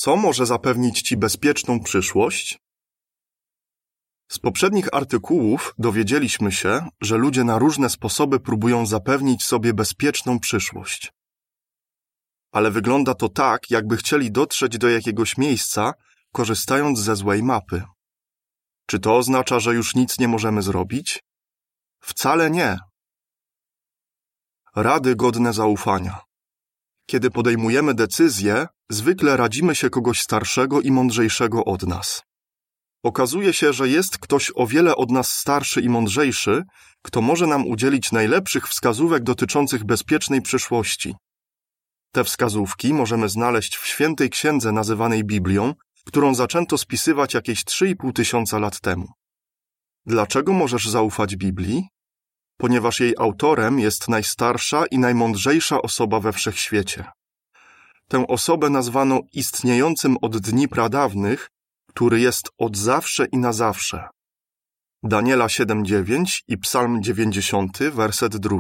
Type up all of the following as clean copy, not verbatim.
Co może zapewnić Ci bezpieczną przyszłość? Z poprzednich artykułów dowiedzieliśmy się, że ludzie na różne sposoby próbują zapewnić sobie bezpieczną przyszłość. Ale wygląda to tak, jakby chcieli dotrzeć do jakiegoś miejsca, korzystając ze złej mapy. Czy to oznacza, że już nic nie możemy zrobić? Wcale nie. Rady godne zaufania. Kiedy podejmujemy decyzje, zwykle radzimy się kogoś starszego i mądrzejszego od nas. Okazuje się, że jest ktoś o wiele od nas starszy i mądrzejszy, kto może nam udzielić najlepszych wskazówek dotyczących bezpiecznej przyszłości. Te wskazówki możemy znaleźć w świętej księdze nazywanej Biblią, którą zaczęto spisywać jakieś 3,5 tysiąca lat temu. Dlaczego możesz zaufać Biblii? Ponieważ jej autorem jest najstarsza i najmądrzejsza osoba we wszechświecie. Tę osobę nazwano istniejącym od dni pradawnych, który jest od zawsze i na zawsze. Daniela 7:9 i Psalm 90, werset 2.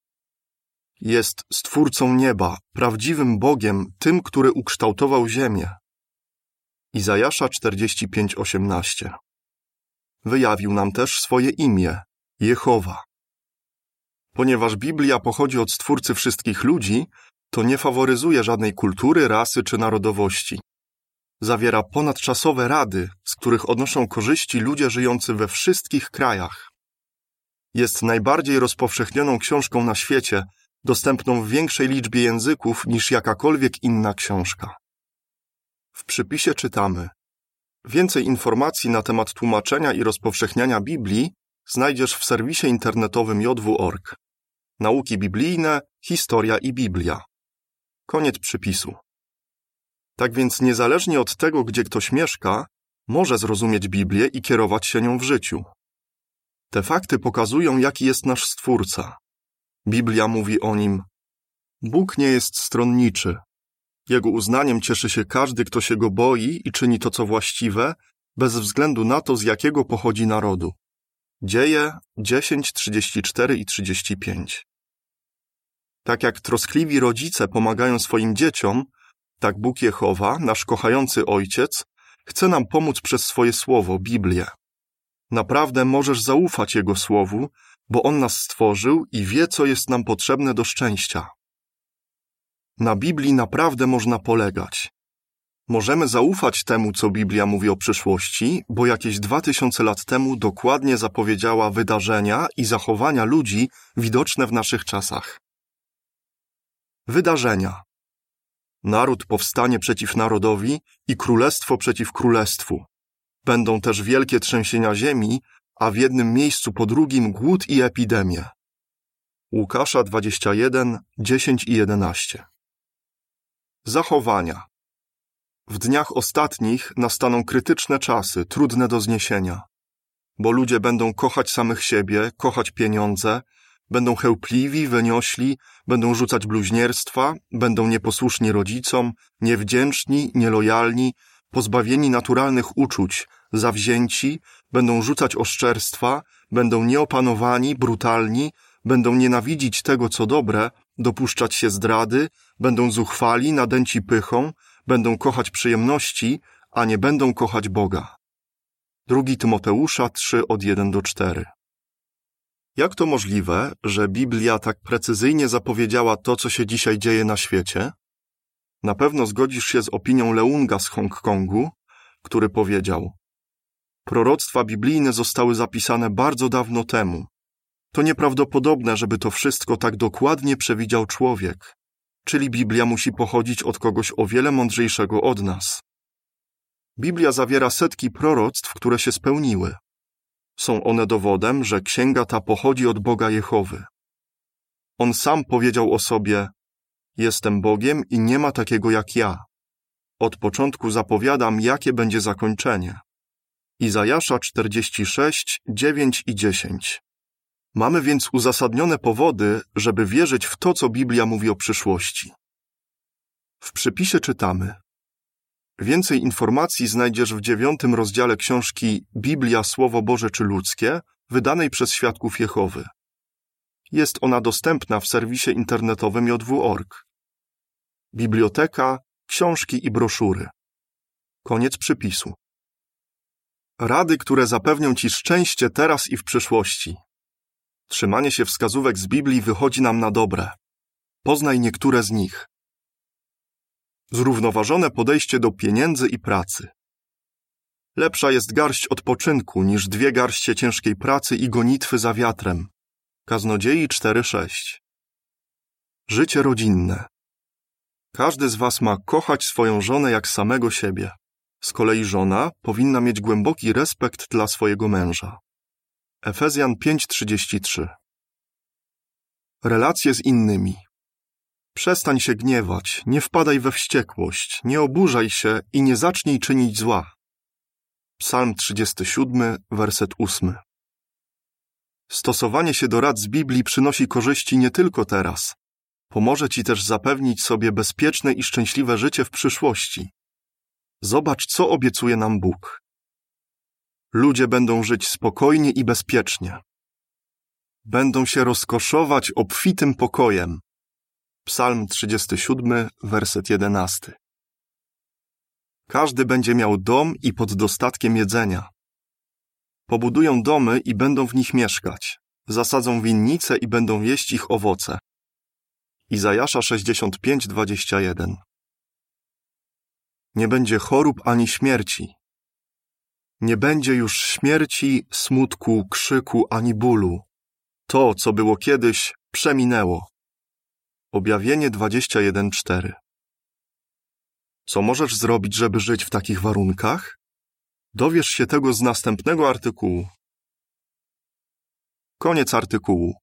Jest Stwórcą nieba, prawdziwym Bogiem, tym, który ukształtował ziemię. Izajasza 45:18. Wyjawił nam też swoje imię, Jehowa. Ponieważ Biblia pochodzi od Stwórcy wszystkich ludzi, to nie faworyzuje żadnej kultury, rasy czy narodowości. Zawiera ponadczasowe rady, z których odnoszą korzyści ludzie żyjący we wszystkich krajach. Jest najbardziej rozpowszechnioną książką na świecie, dostępną w większej liczbie języków niż jakakolwiek inna książka. W przypisie czytamy: więcej informacji na temat tłumaczenia i rozpowszechniania Biblii znajdziesz w serwisie internetowym jw.org. Nauki biblijne, historia i Biblia. Koniec przypisu. Tak więc niezależnie od tego, gdzie ktoś mieszka, może zrozumieć Biblię i kierować się nią w życiu. Te fakty pokazują, jaki jest nasz Stwórca. Biblia mówi o Nim: Bóg nie jest stronniczy. Jego uznaniem cieszy się każdy, kto się Go boi i czyni to, co właściwe, bez względu na to, z jakiego pochodzi narodu. Dzieje 10, 34 i 35. Tak jak troskliwi rodzice pomagają swoim dzieciom, tak Bóg Jehowa, nasz kochający Ojciec, chce nam pomóc przez swoje Słowo, Biblię. Naprawdę możesz zaufać Jego Słowu, bo On nas stworzył i wie, co jest nam potrzebne do szczęścia. Na Biblii naprawdę można polegać. Możemy zaufać temu, co Biblia mówi o przyszłości, bo jakieś 2000 lat temu dokładnie zapowiedziała wydarzenia i zachowania ludzi widoczne w naszych czasach. Wydarzenia. Naród powstanie przeciw narodowi i królestwo przeciw królestwu. Będą też wielkie trzęsienia ziemi, a w jednym miejscu po drugim głód i epidemie. Łukasza 21, 10 i 11. Zachowania. W dniach ostatnich nastaną krytyczne czasy, trudne do zniesienia. Bo ludzie będą kochać samych siebie, kochać pieniądze, będą chełpliwi, wyniośli, będą rzucać bluźnierstwa, będą nieposłuszni rodzicom, niewdzięczni, nielojalni, pozbawieni naturalnych uczuć, zawzięci, będą rzucać oszczerstwa, będą nieopanowani, brutalni, będą nienawidzić tego, co dobre, dopuszczać się zdrady, będą zuchwali, nadęci pychą, będą kochać przyjemności, a nie będą kochać Boga. 2 Tymoteusza 3 od 1 do 4. Jak to możliwe, że Biblia tak precyzyjnie zapowiedziała to, co się dzisiaj dzieje na świecie? Na pewno zgodzisz się z opinią Leunga z Hongkongu, który powiedział: proroctwa biblijne zostały zapisane bardzo dawno temu. To nieprawdopodobne, żeby to wszystko tak dokładnie przewidział człowiek. Czyli Biblia musi pochodzić od kogoś o wiele mądrzejszego od nas. Biblia zawiera setki proroctw, które się spełniły. Są one dowodem, że księga ta pochodzi od Boga Jehowy. On sam powiedział o sobie: jestem Bogiem i nie ma takiego jak ja. Od początku zapowiadam, jakie będzie zakończenie. Izajasza 46, 9 i 10. Mamy więc uzasadnione powody, żeby wierzyć w to, co Biblia mówi o przyszłości. W przypisie czytamy: więcej informacji znajdziesz w 9 rozdziale książki Biblia Słowo Boże czy Ludzkie, wydanej przez Świadków Jehowy. Jest ona dostępna w serwisie internetowym jw.org. Biblioteka, książki i broszury. Koniec przypisu. Rady, które zapewnią ci szczęście teraz i w przyszłości. Trzymanie się wskazówek z Biblii wychodzi nam na dobre. Poznaj niektóre z nich. Zrównoważone podejście do pieniędzy i pracy. Lepsza jest garść odpoczynku niż 2 garście ciężkiej pracy i gonitwy za wiatrem. Kaznodziei 4:6. Życie rodzinne. Każdy z was ma kochać swoją żonę jak samego siebie. Z kolei żona powinna mieć głęboki respekt dla swojego męża. Efezjan 5:33. Relacje z innymi. Przestań się gniewać, nie wpadaj we wściekłość, nie oburzaj się i nie zacznij czynić zła. Psalm 37, werset 8. Stosowanie się do rad z Biblii przynosi korzyści nie tylko teraz. Pomoże ci też zapewnić sobie bezpieczne i szczęśliwe życie w przyszłości. Zobacz, co obiecuje nam Bóg. Ludzie będą żyć spokojnie i bezpiecznie. Będą się rozkoszować obfitym pokojem. Psalm 37, werset 11. Każdy będzie miał dom i pod dostatkiem jedzenia. Pobudują domy i będą w nich mieszkać. Zasadzą winnice i będą jeść ich owoce. Izajasza 65:21. Nie będzie chorób ani śmierci. Nie będzie już śmierci, smutku, krzyku ani bólu. To, co było kiedyś, przeminęło. Objawienie 21:4. Co możesz zrobić, żeby żyć w takich warunkach? Dowiesz się tego z następnego artykułu. Koniec artykułu.